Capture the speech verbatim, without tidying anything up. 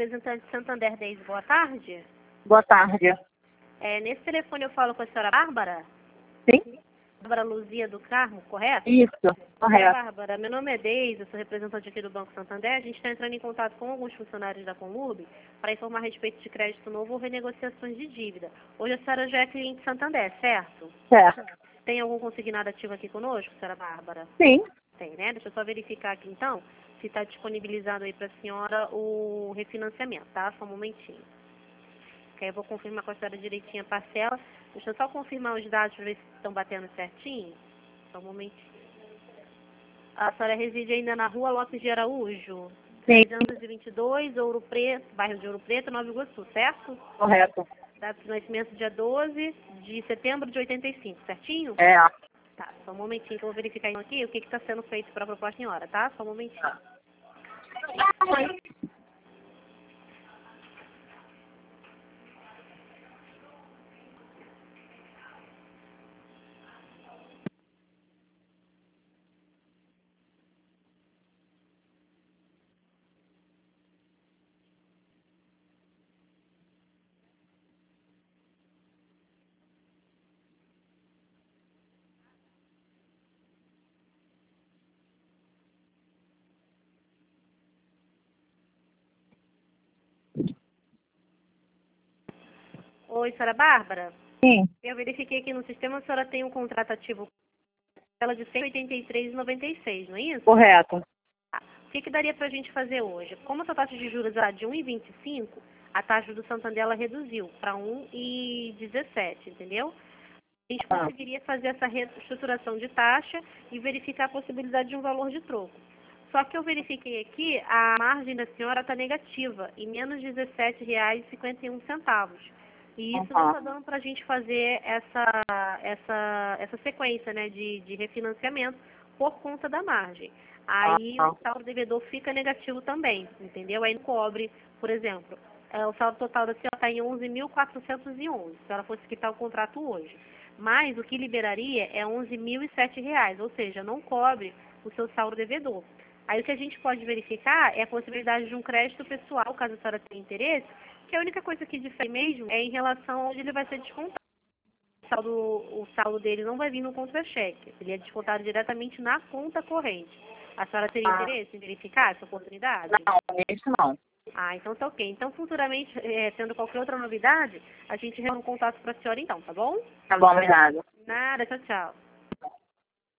representante Santander dez, boa tarde. Boa tarde. É, nesse telefone eu falo com a senhora Bárbara? Sim? Bárbara Luzia do Carmo, correto? Isso, Senhora correto. Bárbara, meu nome é Deise, eu sou representante aqui do Banco Santander. A gente está entrando em contato com alguns funcionários da Conlurb para informar a respeito de crédito novo ou renegociações de dívida. Hoje a senhora já é cliente Santander, certo? Certo. Tem algum consignado ativo aqui conosco, senhora Bárbara? Sim. Tem, né? Deixa eu só verificar aqui então se está disponibilizado aí para a senhora o refinanciamento, tá? Só um momentinho. Que aí eu vou confirmar com a senhora direitinho a parcela. Deixa eu só confirmar os dados para ver se estão batendo certinho. Só um momentinho. A senhora reside ainda na rua Lopes de Araújo, Sim. trezentos e vinte e dois, Ouro Preto, bairro de Ouro Preto, Nova Iguaçu, certo? Correto. Data de nascimento dia doze de setembro de oitenta e cinco, certinho? É. Tá, só um momentinho que eu vou verificar aqui o que está sendo feito para a proposta em hora, tá? Só um momentinho. Oi, senhora Bárbara? Sim. Eu verifiquei aqui no sistema, a senhora tem um contrato ativo ela de cento e oitenta e três reais e noventa e seis, não é isso? Correto. Tá. O que, que daria para a gente fazer hoje? Como essa taxa de juros era de um vírgula vinte e cinco, a taxa do Santander ela reduziu para um vírgula dezessete, entendeu? A gente Ah. conseguiria fazer essa reestruturação de taxa e verificar a possibilidade de um valor de troco. Só que eu verifiquei aqui, a margem da senhora está negativa, em menos dezessete reais e cinquenta e um centavos. E isso não está dando para a gente fazer essa, essa, essa sequência, né, de, de refinanciamento por conta da margem. Aí Ah. o saldo devedor fica negativo também, entendeu? Aí não cobre, por exemplo, é, o saldo total da senhora está em onze mil quatrocentos e onze, se ela fosse quitar o contrato hoje. Mas o que liberaria é onze mil e sete reais, ou seja, não cobre o seu saldo devedor. Aí o que a gente pode verificar é a possibilidade de um crédito pessoal, caso a senhora tenha interesse, que a única coisa que difere mesmo é em relação a onde ele vai ser descontado. O saldo, o saldo dele não vai vir no contra-cheque, ele é descontado diretamente na conta corrente. A senhora teria Ah. interesse em verificar essa oportunidade? Não, isso não. Ah, então tá ok. Então, futuramente, é, tendo qualquer outra novidade, a gente retorna um contato para a senhora então, tá bom? Tá bom, obrigada. Nada, tchau, tchau.